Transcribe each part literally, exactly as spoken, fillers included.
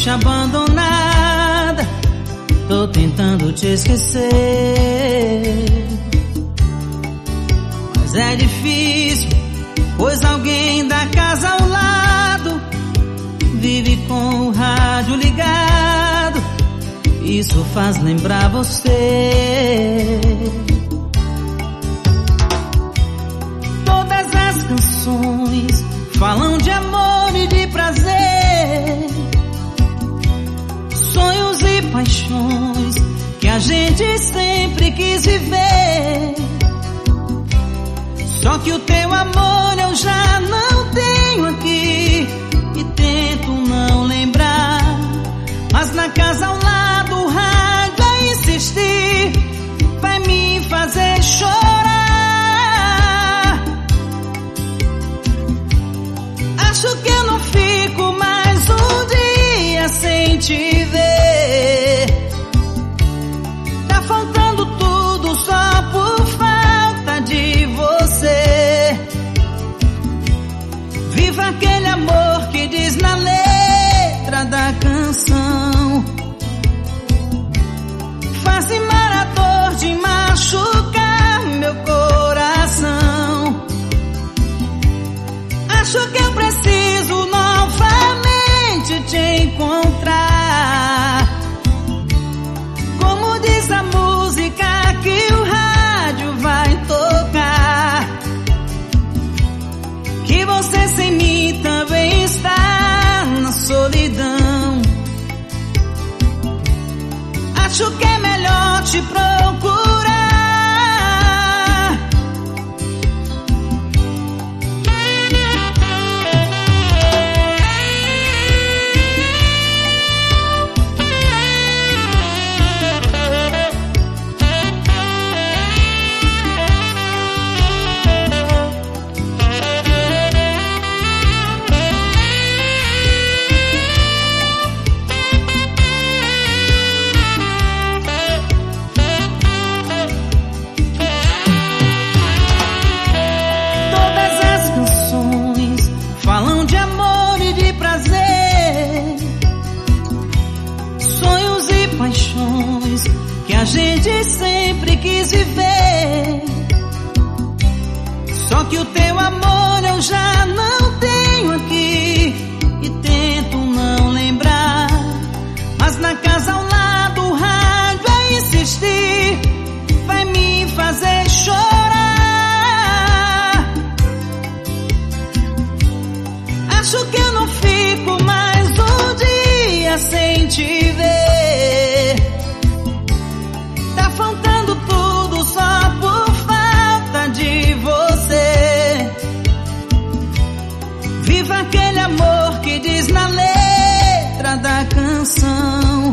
deixa abandonada. Tô tentando te esquecer, mas é difícil, pois alguém da casa ao lado vive com o rádio ligado. Isso faz lembrar você. Todas as canções falam de amor e de prazer, sonhos e paixões que a gente sempre quis viver. Só que o teu amor eu já não tenho aqui e tento não lembrar, mas na casa ao lado o rádio a insistir vai me fazer chorar. Acho que eu não fico mais um dia sem te ver. Tá faltando tudo só por falta de você. Viva aquele amor que diz na letra da canção. Faz-me marador de machucar meu coração. Acho que eu preciso novamente te encontrar. Como diz a música que o rádio vai tocar, que você sem mim também está na solidão. Acho que é melhor te procurar. Falam de amor e de prazer, sonhos e paixões que a gente sempre quis viver. Só que o teu amor eu já não tenho aqui e tento não lembrar, mas na casa ao lado o rádio a insistir vai me fazer chorar. Acho que eu não fico mais um dia sem te ver. Tá faltando tudo só por falta de você. Viva aquele amor que diz na letra da canção.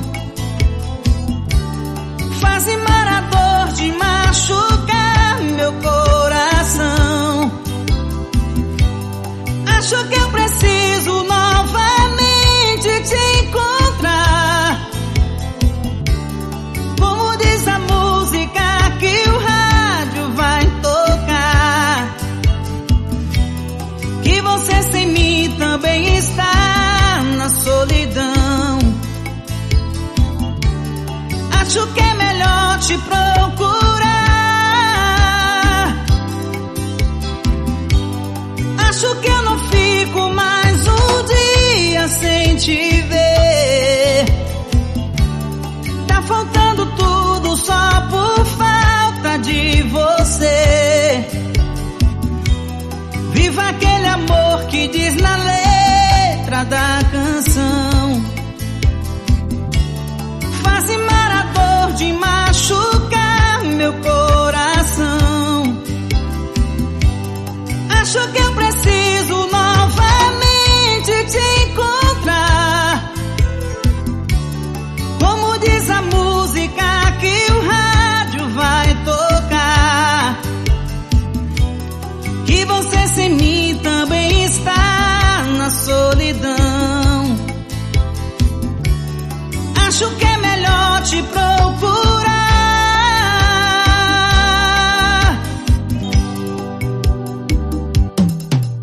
Faz-me marador de machucar meu coração. Acho que eu preciso novamente te encontrar. Como diz a música que o rádio vai tocar, que você sem mim também está na solidão. Acho que é melhor te procurar. Acho que eu não fico mais um dia sem te ver. Tá faltando tudo só por falta de você. Viva aquele amor que diz na letra da canção. Faz-me marador de machucar meu coração. Acho que eu preciso novamente te encontrar. Como diz a música que o rádio vai tocar, que você sem mim também está na solidão. Acho que é melhor te procurar.